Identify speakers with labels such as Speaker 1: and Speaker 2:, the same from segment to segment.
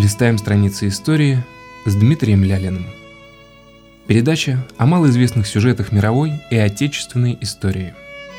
Speaker 1: Листаем страницы истории с Дмитрием Лялиным. Передача о малоизвестных сюжетах мировой и отечественной истории.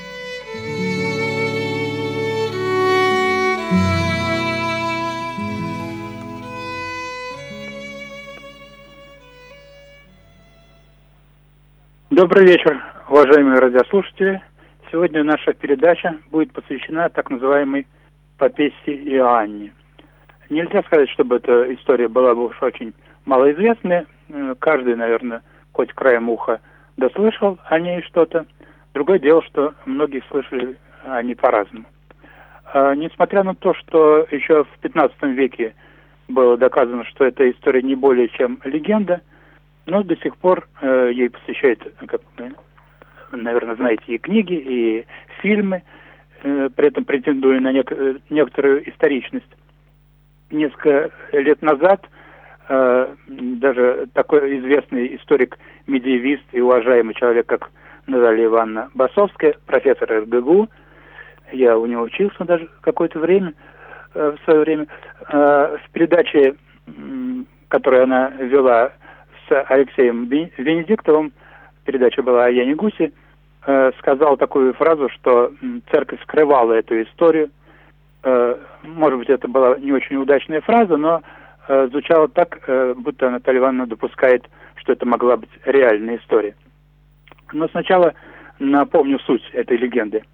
Speaker 2: Добрый вечер, уважаемые радиослушатели. Сегодня наша передача будет посвящена так называемой Папессе Иоанне. Нельзя сказать, чтобы эта история была бы уж очень малоизвестная. Каждый, наверное, хоть краем уха дослышал о ней что-то. Другое дело, что многие слышали о ней по-разному. Несмотря на то, что еще в 15 веке было доказано, что эта история не более чем легенда, но до сих пор ей посвящают, как вы, наверное, знаете, и книги, и фильмы, при этом претендуя на некоторую историчность. Несколько лет назад даже такой известный историк-медиевист и уважаемый человек, как Наталья Ивановна Басовская, профессор РГГУ, я у него учился даже какое-то время, в свое время, в передаче, которую она вела с Алексеем Венедиктовым, передача была о Яне Гусе, сказал такую фразу, что церковь скрывала эту историю. Может быть, это была не очень удачная фраза, но звучало так, будто Наталья Ивановна допускает, что это могла быть реальная история. Но сначала напомню суть этой легенды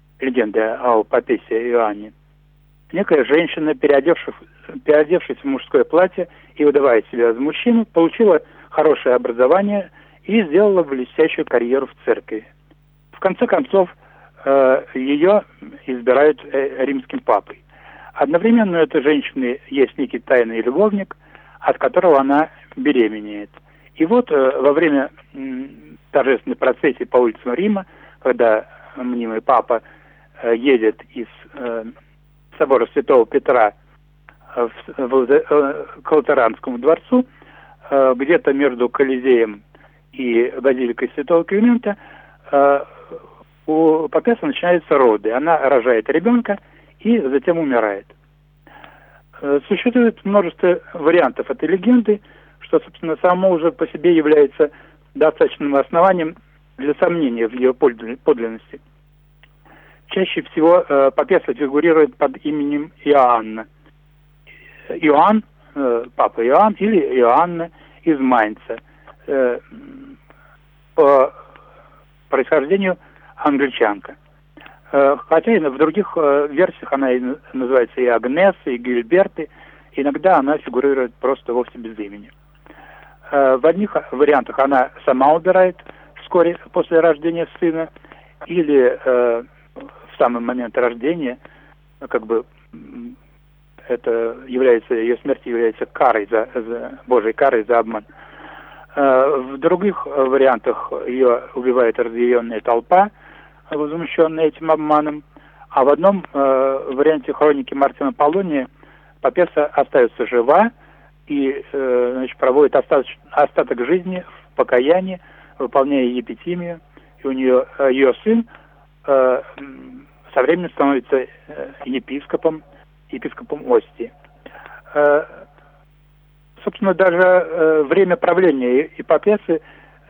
Speaker 2: о Папессе Иоанне. Некая женщина, переодевшись в мужское платье и выдавая себя за мужчину, получила хорошее образование и сделала блестящую карьеру в церкви. В конце концов, ее избирают римским папой. Одновременно у этой женщины есть некий тайный любовник, от которого она беременеет. И вот во время торжественной процессии по улицам Рима, когда мнимый папа едет из собора Святого Петра к Латеранскому дворцу, где-то между Колизеем и базиликой Святого Климента у папессы начинаются роды. Она рожает ребенка и затем умирает. Существует множество вариантов этой легенды, что, собственно, само уже по себе является достаточным основанием для сомнения в ее подлинности. Чаще всего папесса фигурирует под именем Иоанна. Иоанн, папа Иоанн или Иоанна из Майнца. По происхождению англичанка. Хотя и в других версиях она и называется и Агнеса, и Гильберты. Иногда она фигурирует просто вовсе без имени. В одних вариантах она сама умирает вскоре после рождения сына, или в самый момент рождения, как бы это является, ее смерть является карой Божьей карой за обман. В других вариантах ее убивает разъяренная толпа, возмущенная этим обманом. А в одном варианте хроники Мартина Полония папесса остается жива и проводит остаток жизни в покаянии, выполняя епитимию. И у нее ее сын со временем становится епископом Остии. Собственно, даже время правления папессы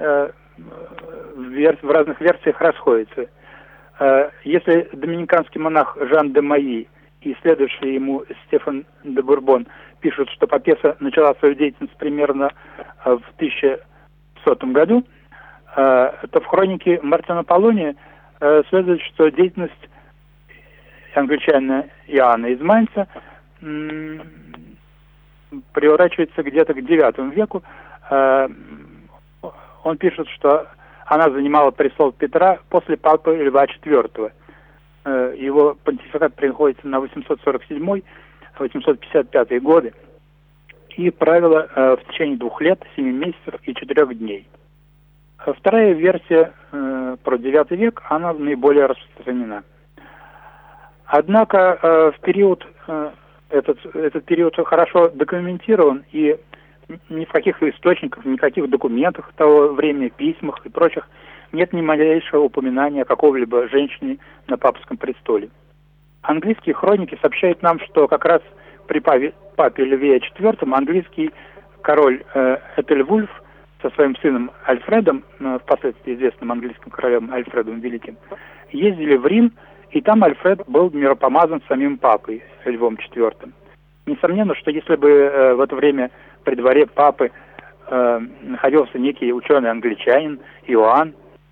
Speaker 2: в разных версиях расходится. Если доминиканский монах Жан де Майи и следующий ему Стефан де Бурбон пишут, что папесса начала свою деятельность примерно в 1100 году, то в хронике Мартина Полония следует, что деятельность англичанина Иоанна из Майнца приворачивается где-то к IX веку. Он пишет, что она занимала престол Петра после папы Льва IV. Его понтификат приходится на 847-855 годы и правила в течение 2 лет, 7 месяцев и 4 дней. Вторая версия про IX век, она наиболее распространена. Однако этот период хорошо документирован, и ни в каких источниках, никаких документах того времени, письмах и прочих нет ни малейшего упоминания о какого-либо женщине на папском престоле. Английские хроники сообщают нам, что как раз при папе Льве IV английский король Этельвульф со своим сыном Альфредом, впоследствии известным английским королем Альфредом Великим, ездили в Рим, и там Альфред был миропомазан самим папой Львом IV. Несомненно, что если бы в это время при дворе папы находился некий ученый-англичанин Иоанн,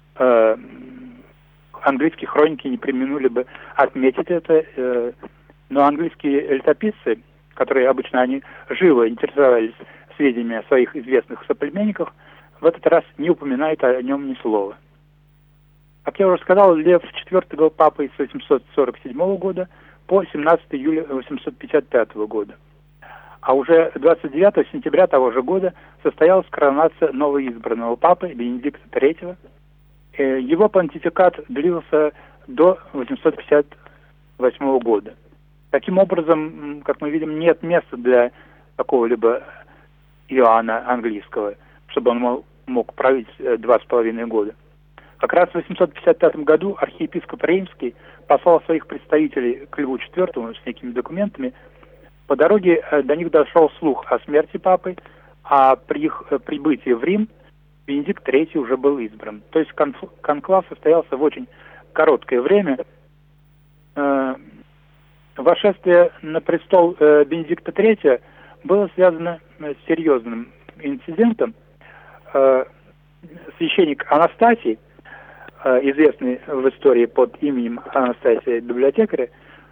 Speaker 2: английские хроники не преминули бы отметить это, но английские летописцы, которые обычно они живо интересовались сведениями о своих известных соплеменниках, в этот раз не упоминают о нем ни слова. Как я уже сказал, Лев IV был папой с 847 года по 17 июля 855 года. А уже 29 сентября того же года состоялась коронация новоизбранного папы Бенедикта III. Его понтификат длился до 858 года. Таким образом, как мы видим, нет места для какого-либо Иоанна английского, чтобы он мог править 2,5 года. Как раз в 855 году архиепископ Реймский послал своих представителей к Льву IV с некими документами. По дороге до них дошел слух о смерти папы, а при их прибытии в Рим Бенедикт III уже был избран. То есть конклав состоялся в очень короткое время. Восшествие на престол Бенедикта III было связано с серьезным инцидентом. Священник Анастасий, известный в истории под именем Анастасия Библиотекаря,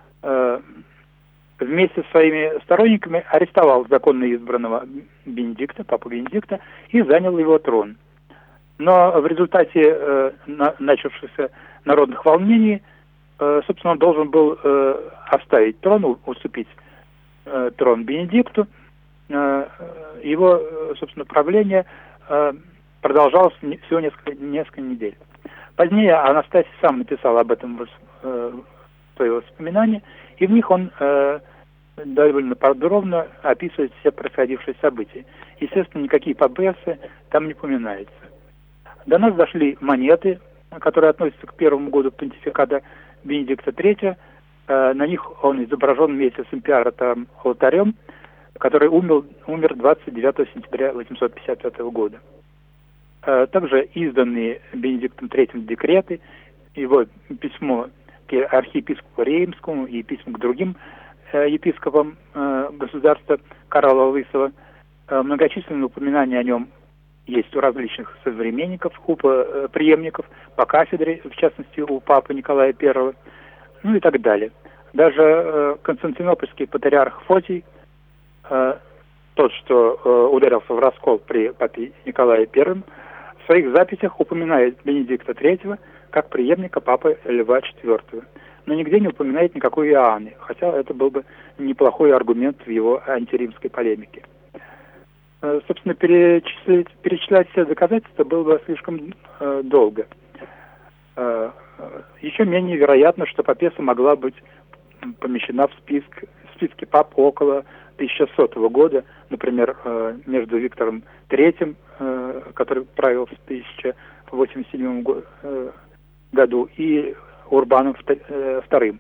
Speaker 2: вместе со своими сторонниками арестовал законно избранного Бенедикта, папу Бенедикта, и занял его трон. Но в результате начавшихся народных волнений, собственно, он должен был оставить трон, уступить трон Бенедикту. Его, собственно, правление продолжалось всего несколько недель. Позднее Анастасий сам написал об этом в свои воспоминания, и в них он довольно подробно описывает все происходившие события. Естественно, никакие папессы там не упоминаются. До нас дошли монеты, которые относятся к первому году понтификата Бенедикта III. На них он изображен вместе с императором Алтарем, который умер 29 сентября 855 года. Также изданные Бенедиктом III декреты, его письмо к архиепископу Реймскому и письма к другим епископам государства Карла Лысого. Многочисленные упоминания о нем есть у различных современников, у преемников по кафедре, в частности у папы Николая I, ну и так далее. Даже константинопольский патриарх Фотий, тот, что ударился в раскол при папе Николае I, в своих записях упоминает Бенедикта III как преемника папы Льва IV, но нигде не упоминает никакой Иоанны, хотя это был бы неплохой аргумент в его антиримской полемике. Собственно, перечислять все доказательства было бы слишком долго. Еще менее вероятно, что папесса могла быть помещена в списке пап около 1100 года, например, между Виктором III, который правил в 1087 году, и Урбаном II,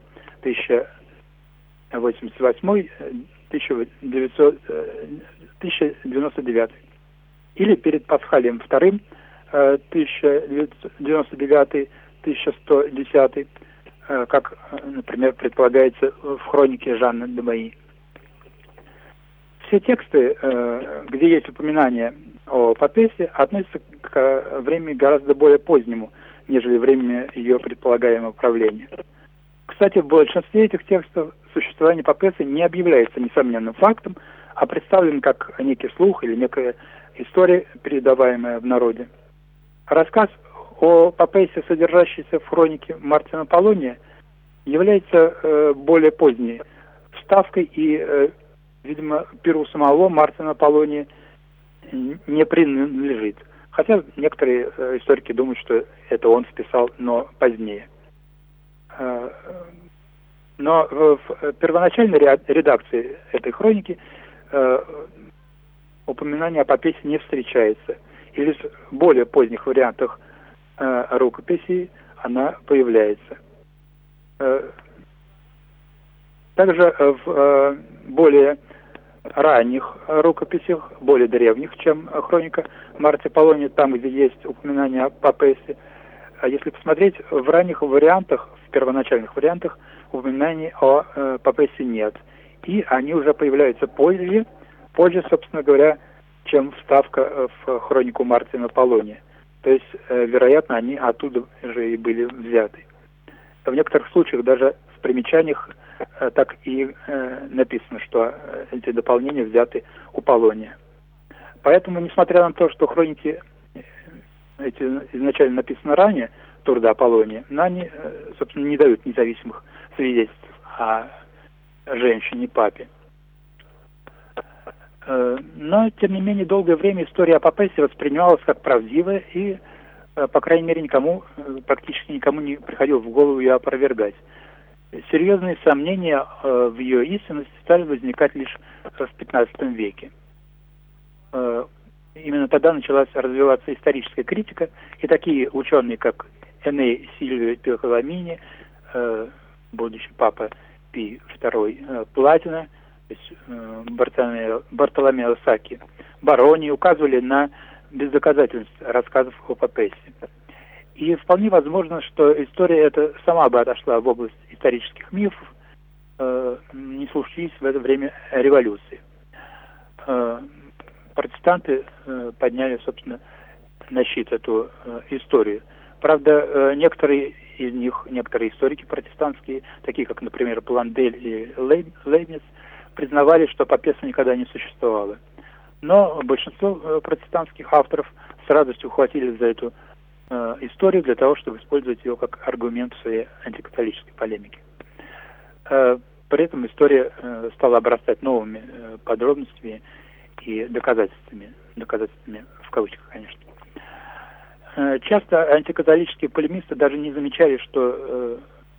Speaker 2: 1098-1099, или перед Пасхалием II, 1099-1110, как, например, предполагается в хронике Жанны де Маи. Все тексты, где есть упоминание о папессе, относятся к времени гораздо более позднему, нежели времени ее предполагаемого правления. Кстати, в большинстве этих текстов существование папессы не объявляется несомненным фактом, а представлен как некий слух или некая история, передаваемая в народе. Рассказ о папессе, содержащийся в хронике Мартина Полония, является более поздней вставкой и, видимо, перу самого Мартина Полония не принадлежит. Хотя некоторые историки думают, что это он вписал, но позднее. Но в первоначальной редакции этой хроники упоминание о папессе не встречается. И лишь в более поздних вариантах рукописи она появляется. Также в более ранних рукописях, более древних, чем хроника Мартия Полония, там, где есть упоминание о Папессе, если посмотреть, в ранних вариантах, в первоначальных вариантах, упоминаний о Папессе нет. И они уже появляются позже, собственно говоря, чем вставка в хронику Мартина Полония. То есть, вероятно, они оттуда же и были взяты. В некоторых случаях даже в примечаниях так и написано, что эти дополнения взяты у Полония. Поэтому, несмотря на то, что хроники эти изначально написаны ранее, труда Полония, но они, собственно, не дают независимых свидетельств о женщине-папе. Но, тем не менее, долгое время история о Папессе воспринималась как правдивая и, по крайней мере, практически никому не приходило в голову ее опровергать. Серьезные сомнения в ее истинности стали возникать лишь в XV веке. Именно тогда началась развиваться историческая критика, и такие ученые, как Эней Сильвио Пиколамини, будущий папа Пий II Платина, то есть Бартоломео Саки, Барони, указывали на бездоказательность рассказов о Папессе. И вполне возможно, что история эта сама бы отошла в область исторических мифов, не случись в это время революции. Протестанты подняли, собственно, на щит эту историю. Правда, некоторые историки протестантские, такие как, например, Бландель и Лейбниц, признавали, что Папесса никогда не существовало. Но большинство протестантских авторов с радостью ухватились за эту историю для того, чтобы использовать ее как аргумент в своей антикатолической полемике. При этом история стала обрастать новыми подробностями и доказательствами в кавычках, конечно. Часто антикатолические полемисты даже не замечали, что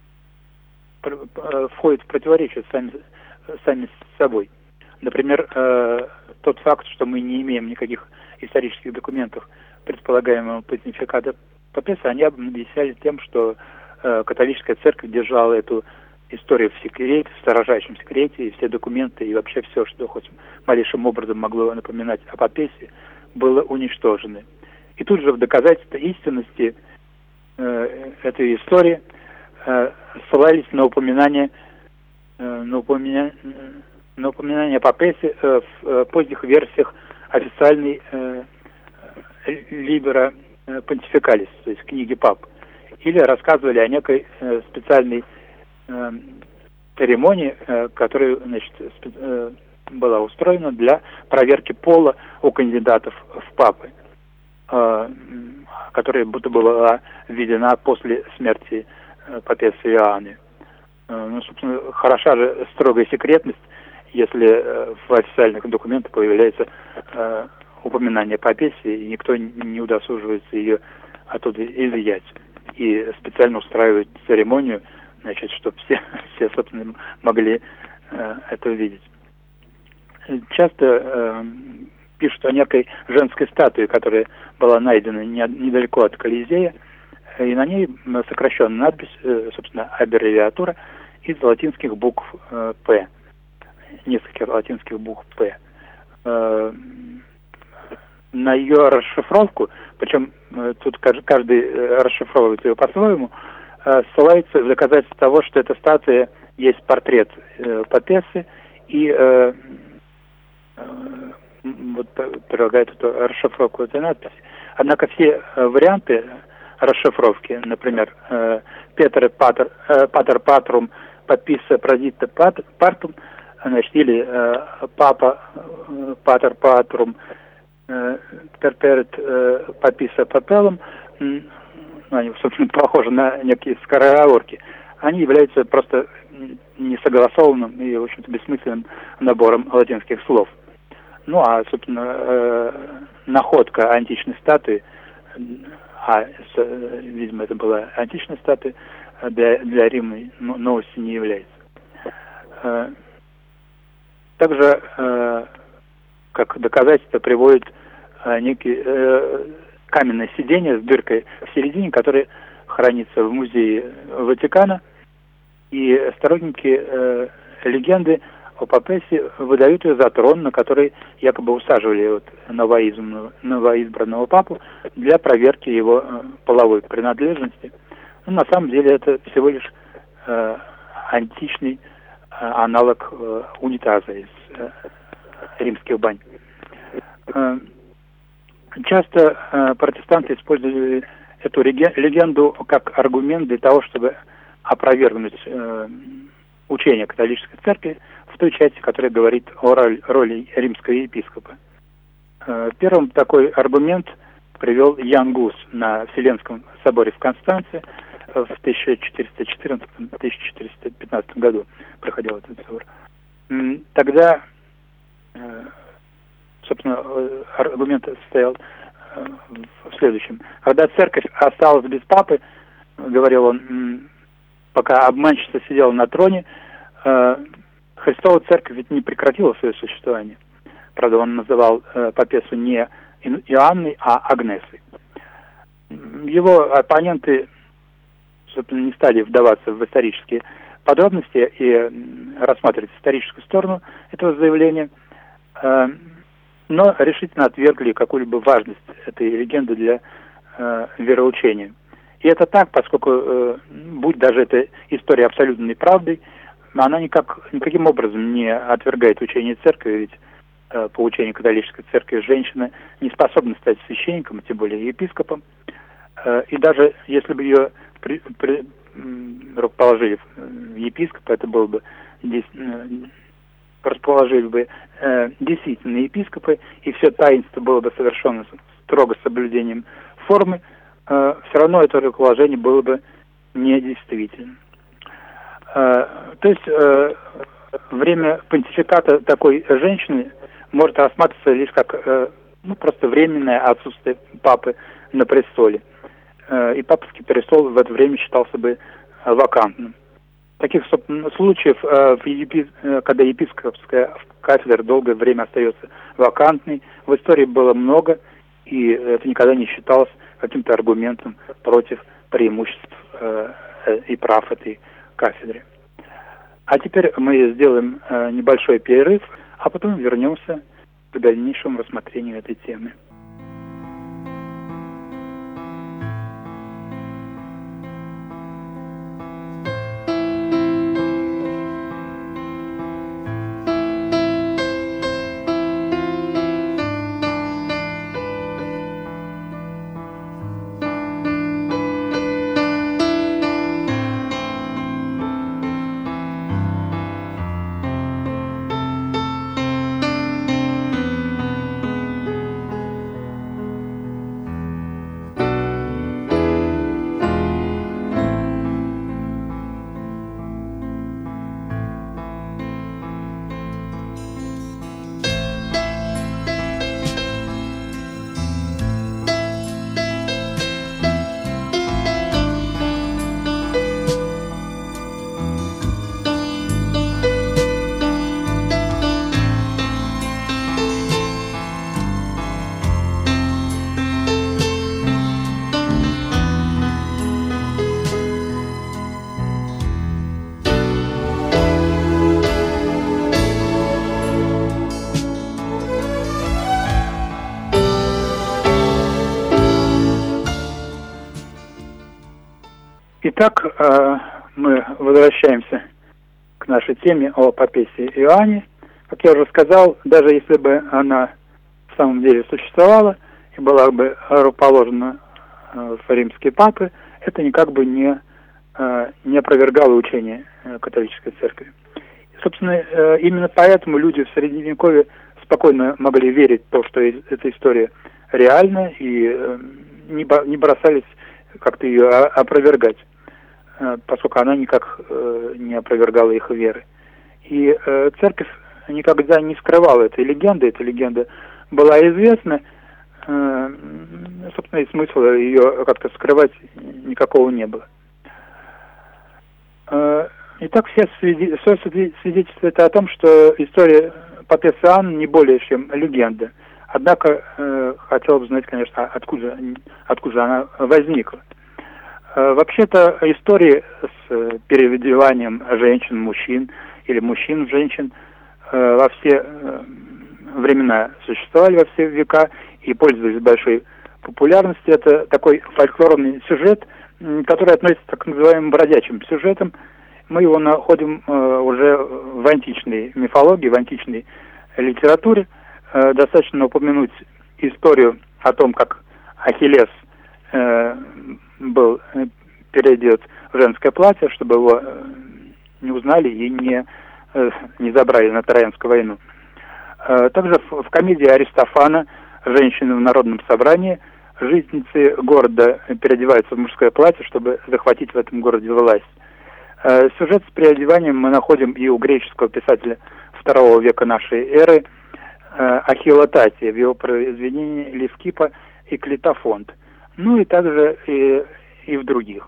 Speaker 2: входят в противоречие сами с собой. Например, тот факт, что мы не имеем никаких исторических документов предполагаемого понтификата Папессы, они объясняли тем, что католическая церковь держала эту историю в секрете, в строжайшем секрете, и все документы, и вообще все, что хоть малейшим образом могло напоминать о Папессе, было уничтожено. И тут же в доказательство истинности этой истории ссылались на упоминание о Папессе в поздних версиях официальной Libera Pontificalis, то есть книги пап, или рассказывали о некой специальной церемонии, которая, значит, была устроена для проверки пола у кандидатов в папы, которая будто была введена после смерти Папессы Иоанны. Ну, собственно, хороша же строгая секретность, если в официальных документах появляется упоминание о Папессе, и никто не удосуживается ее оттуда изъять. И специально устраивает церемонию, значит, чтобы все, собственно, могли это увидеть. Часто пишут о некой женской статуе, которая была найдена недалеко от Колизея, и на ней сокращенная надпись, собственно, аббревиатура из латинских букв «П», нескольких латинских букв «П». На ее расшифровку, причем тут каждый расшифровывает ее по-своему, ссылается в доказательство того, что эта статуя есть портрет Папессы, и вот прилагает эту расшифровку этой надписи. Однако все варианты расшифровки, например, Петер Патер Патрум Паписса Продитта Партум, значит, или Папа Патер Патрум Перперет Паписса Папеллум, они, собственно, похожи на некие скороговорки, они являются просто несогласованным и, в общем-то, бессмысленным набором латинских слов. Ну, а, собственно, находка античной статуи, видимо, это была античная статуя, для Рима новостью не является. Также, как доказательство, приводит некие каменное сиденье с дыркой в середине, которое хранится в музее Ватикана. И сторонники легенды о Папессе выдают ее за трон, на который якобы усаживали новоизбранного папу для проверки его половой принадлежности. Но на самом деле это всего лишь античный аналог унитаза из римских бань. Часто протестанты использовали эту легенду как аргумент для того, чтобы опровергнуть учение католической церкви в той части, которая говорит о роли римского епископа. Первым такой аргумент привел Ян Гус на Вселенском соборе в Констанце в 1414-1415 году проходил этот собор. Тогда, собственно, аргумент состоял в следующем. Когда церковь осталась без папы, говорил он, пока обманщица сидела на троне, Христова церковь ведь не прекратила свое существование. Правда, он называл Папессу не Иоанной, а Агнесой. Его оппоненты, собственно, не стали вдаваться в исторические подробности и рассматривать историческую сторону этого заявления, но решительно отвергли какую-либо важность этой легенды для вероучения. И это так, поскольку, будь даже эта история абсолютной правдой, она никаким образом не отвергает учение церкви, ведь по учению католической церкви женщина не способна стать священником, тем более епископом. И даже если бы ее положили в епископа, это было бы расположили бы действительно епископы, и все таинство было бы совершено строго с соблюдением формы, все равно это расположение было бы недействительным. То есть время понтификата такой женщины может рассматриваться лишь как просто временное отсутствие папы на престоле. И папский престол в это время считался бы вакантным. Таких случаев, когда епископская кафедра долгое время остается вакантной, в истории было много, и это никогда не считалось каким-то аргументом против преимуществ и прав этой кафедры. А теперь мы сделаем небольшой перерыв, а потом вернемся к дальнейшему рассмотрению этой темы. Итак, мы возвращаемся к нашей теме о Папессе Иоанне. Как я уже сказал, даже если бы она в самом деле существовала и была бы положена в римские папы, это никак бы не опровергало учение католической церкви. И, собственно, именно поэтому люди в Средневековье спокойно могли верить в то, что эта история реальна, и не бросались как-то ее опровергать, поскольку она никак не опровергала их веры. И церковь никогда не скрывала этой легенды. Эта легенда была известна, собственно, и смысла ее как-то скрывать никакого не было. Итак, все свидетельствует о том, что история Папессы Иоанна не более чем легенда. Однако хотел бы знать, конечно, откуда она возникла. Вообще-то истории с переодеванием женщин, мужчин или мужчин, женщин во все времена существовали, во все века и пользовались большой популярностью. Это такой фольклорный сюжет, который относится к называемым бродячим сюжетам. Мы его находим уже в античной мифологии, в античной литературе. Достаточно упомянуть историю о том, как Ахиллес был переодет в женское платье, чтобы его не узнали и не забрали на Троянскую войну. Также в комедии Аристофана «Женщины в народном собрании» жительницы города переодеваются в мужское платье, чтобы захватить в этом городе власть. Сюжет с переодеванием мы находим и у греческого писателя II века нашей эры Ахилла Татия в его произведении «Левкипа» и «Клитофонт». Ну и также и в других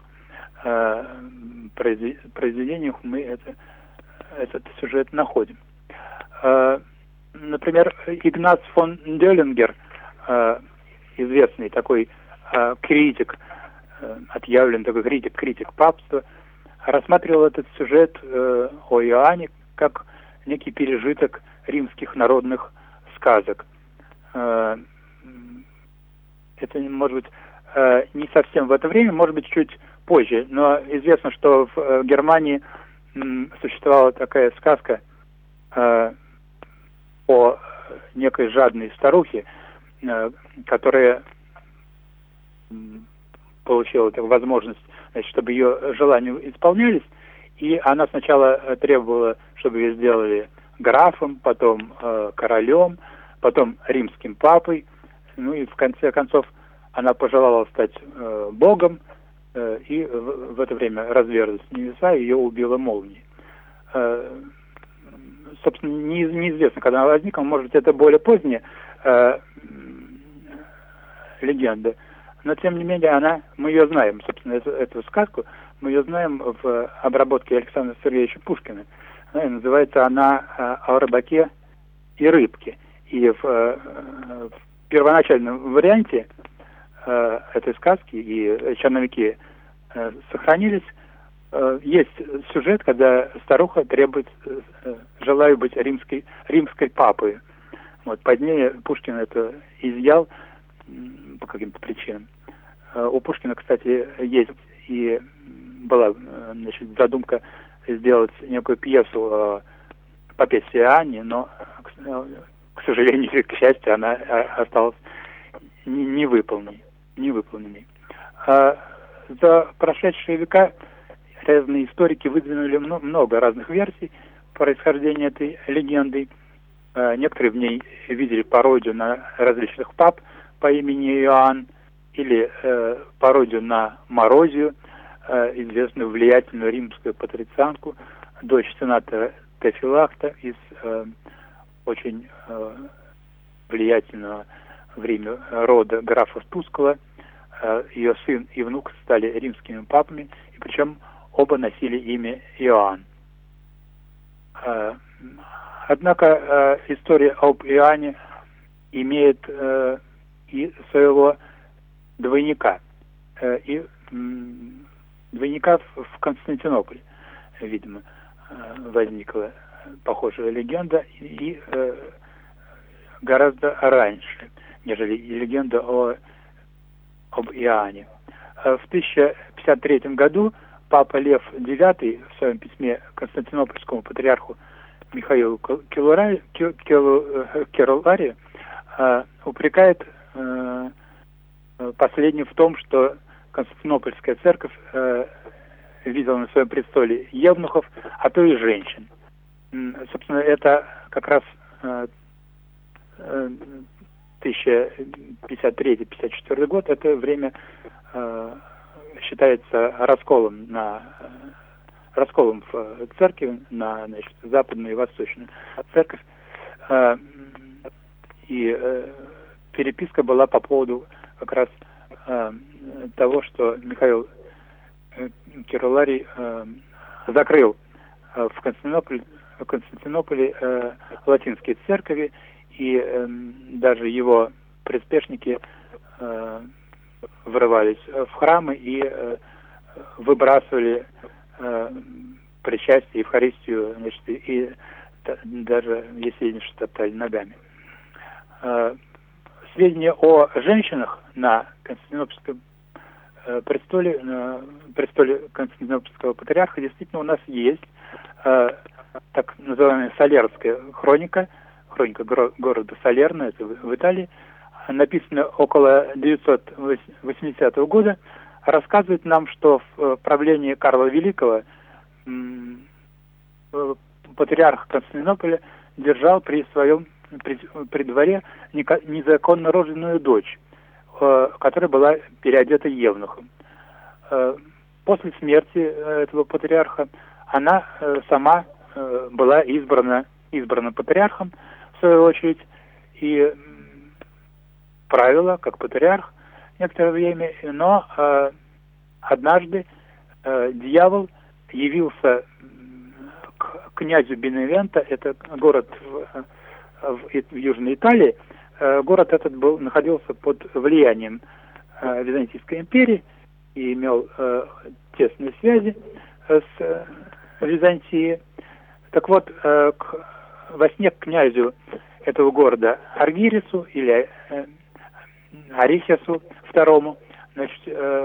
Speaker 2: произведениях мы этот сюжет находим. Например, Игнац фон Деллингер, известный такой критик, отъявленный такой критик папства, рассматривал этот сюжет о Иоанне как некий пережиток римских народных сказок. Это, может быть, не совсем в это время, может быть, чуть позже, но известно, что в Германии существовала такая сказка о некой жадной старухе, которая получила такую возможность, значит, чтобы ее желания исполнялись, и она сначала требовала, чтобы ее сделали графом, потом королем, потом римским папой, ну и в конце концов она пожелала стать богом, и в это время разверзлись небеса, и ее убила молнией. Собственно, неизвестно, когда она возникла, может быть, это более поздняя легенда, но тем не менее мы ее знаем, собственно, эту сказку мы ее знаем в обработке Александра Сергеевича Пушкина. Называется она «О рыбаке и рыбке». И в первоначальном варианте этой сказки, и черновики сохранились, есть сюжет, когда старуха требует, желаю быть римской папой. Вот, позднее Пушкин это изъял по каким-то причинам. У Пушкина, кстати, есть и была, значит, задумка сделать некую пьесу о папе Иоанне, но, к сожалению, к счастью, она осталась невыполненной. За прошедшие века разные историки выдвинули много разных версий происхождения этой легенды. Некоторые в ней видели пародию на различных пап по имени Иоанн, или пародию на Морозию, известную влиятельную римскую патрицианку, дочь сенатора Тефилакта из очень влиятельного в Риме рода графов Тускула. Ее сын и внук стали римскими папами, и причем оба носили имя Иоанн. Однако история об Иоанне имеет и своего двойника. И двойника в Константинополе, видимо, возникла похожая легенда, и гораздо раньше, нежели легенда об Иоанне. В 1053 году папа Лев IX в своем письме константинопольскому патриарху Михаилу Керуларию упрекает последний в том, что Константинопольская церковь видела на своем престоле евнухов, а то и женщин. Собственно, это как раз 1053-54 год, это время считается расколом в церкви на, значит, западную и восточную церковь. И переписка была по поводу как раз того, что Михаил Керуларий закрыл в Константинополе латинские церкви, и даже его приспешники врывались в храмы и выбрасывали причастие, Евхаристию, значит, и даже если не что топтали ногами. Сведения о женщинах на Константинопольском престоле Константинопольского патриарха действительно у нас есть. Так называемая Салерская хроника города Салерно, это в Италии, написано около 980 года, рассказывает нам, что в правлении Карла Великого патриарх Константинополя держал при дворе незаконно рожденную дочь, которая была переодета евнухом. После смерти этого патриарха она сама была избрана патриархом, в свою очередь, и правила как патриарх некоторое время, но однажды дьявол явился к князю Беневенто, это город в Южной Италии. Город этот находился под влиянием Византийской империи и имел тесные связи с Византией. Так вот, во сне к князю этого города Аргирису или Арихису II, значит,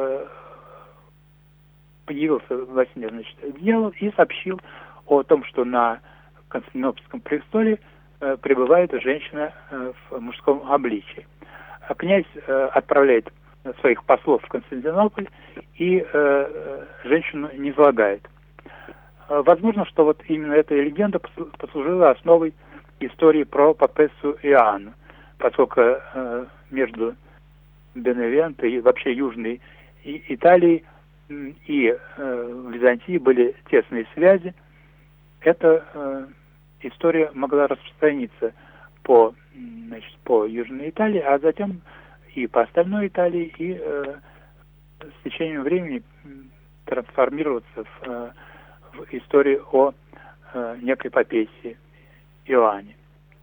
Speaker 2: появился во сне, значит, дьявол и сообщил о том, что на Константинопольском престоле пребывает женщина в мужском обличии. А князь отправляет своих послов в Константинополь и женщину низлагает. Возможно, что вот именно эта легенда послужила основой истории про папессу Иоанну, поскольку между Беневенто и вообще Южной Италией и Византией были тесные связи. Эта история могла распространиться по Южной Италии, а затем и по остальной Италии, и с течением времени трансформироваться в историю о некой папессе Иоанне.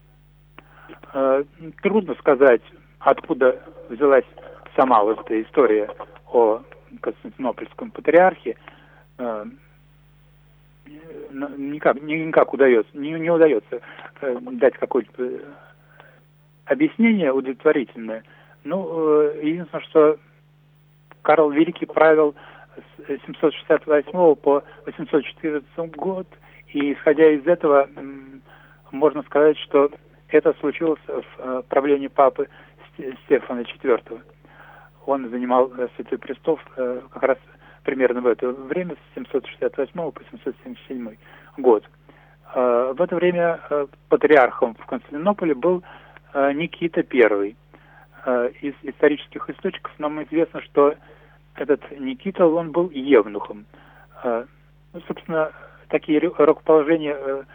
Speaker 2: Трудно сказать, откуда взялась сама вот эта история о Константинопольском патриархе. Никак не удается дать какое-то объяснение удовлетворительное. Ну, единственное, что Карл Великий правил с 768 по 814 год, и исходя из этого можно сказать, что это случилось в правлении папы Стефана IV. Он занимал Святой Престол как раз примерно в это время, с 768 по 777 год. В это время патриархом в Константинополе был Никита I. Из исторических источников нам известно, что этот Никита, он был евнухом. Собственно, такие рукоположения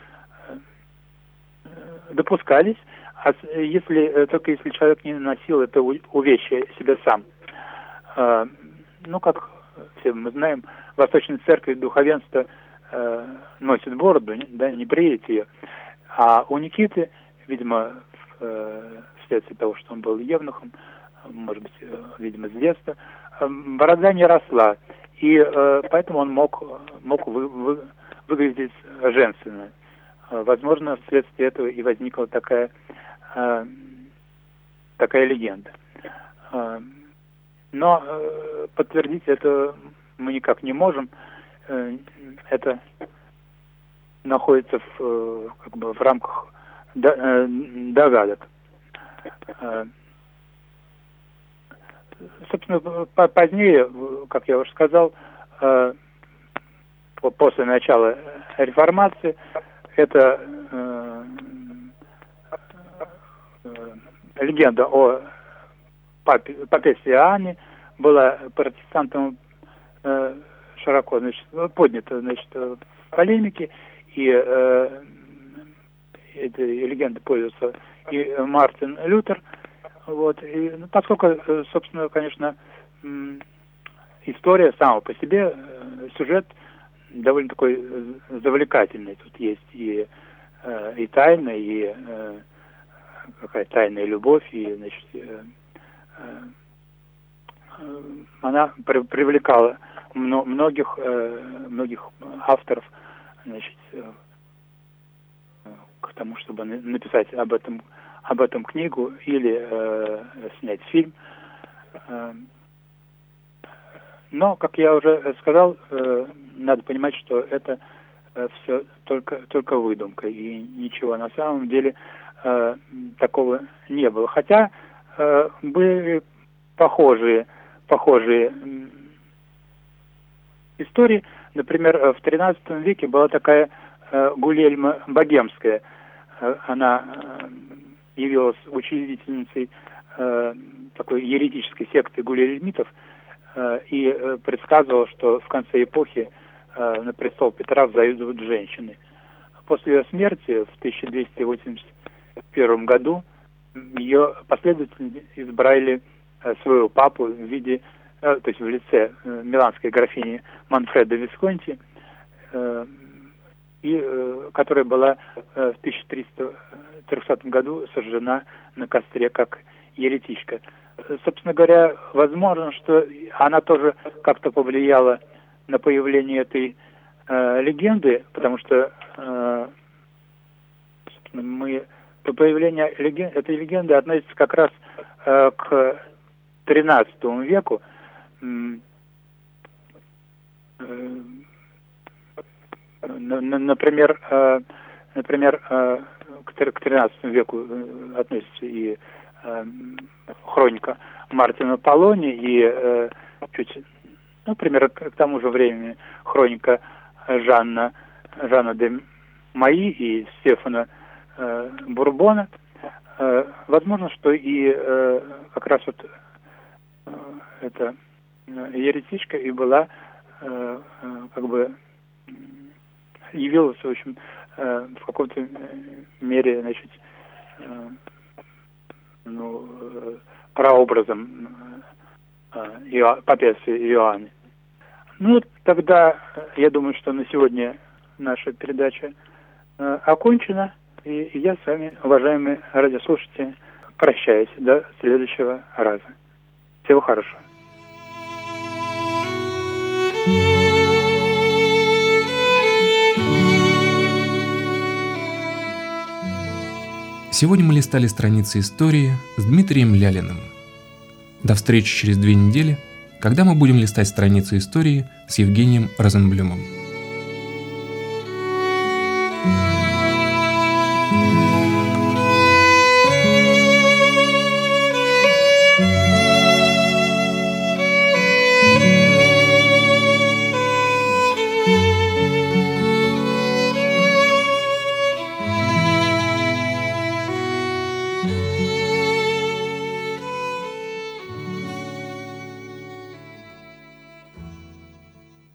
Speaker 2: допускались, только если человек не носил это увечье себе сам. Ну, как все мы знаем, в Восточной Церкви духовенство носит бороду, да, не бреет ее. А у Никиты, видимо, вследствие того, что он был евнухом, может быть, видимо, с детства, борода не росла, и поэтому он мог выглядеть женственно. Возможно, вследствие этого и возникла такая легенда. Но подтвердить это мы никак не можем. Это находится в рамках догадок. Собственно, позднее, как я уже сказал, после начала реформации, эта легенда о папессе Иоанне была протестантам широко, поднята, в полемике, и этой легендой пользовался и Мартин Лютер. Вот. И, поскольку, собственно, конечно, история сама по себе, сюжет довольно такой завлекательный. Тут есть и тайна, и какая тайная любовь, и, она привлекала многих авторов значит, к тому, чтобы написать об этом книгу или снять фильм. Но, как я уже сказал, надо понимать, что это все только выдумка, и ничего на самом деле такого не было. Хотя были похожие истории. Например, в XIII веке была такая Гульельма Богемская. Она явилась учредительницей такой еретической секты гульельмитов и предсказывала, что в конце эпохи на престол Петра взойдут женщины. После ее смерти в 1281 году ее последователи избрали своего папу в виде, то есть в лице миланской графини Манфреда Висконти, которая была в 1300 году сожжена на костре как еретичка. Собственно говоря, возможно, что она тоже как-то повлияла на появление этой легенды, потому что появление этой легенды относится как раз к XIII веку. Например, к XIII веку относится и хроника Мартина Полони, и примерно к тому же времени хроника Жанна де Маи и Стефана Бурбона. Возможно, что и как раз вот эта еретичка и была как бы явилась, в общем, в какой-то мере, значит, прообразом папесы Иоанна. Тогда я думаю, что на сегодня наша передача окончена, и я с вами, уважаемые радиослушатели, прощаюсь до следующего раза. Всего хорошего.
Speaker 1: Сегодня мы листали страницы истории с Дмитрием Лялиным. До встречи через 2 недели, когда мы будем листать страницы истории с Евгением Розенблюмом.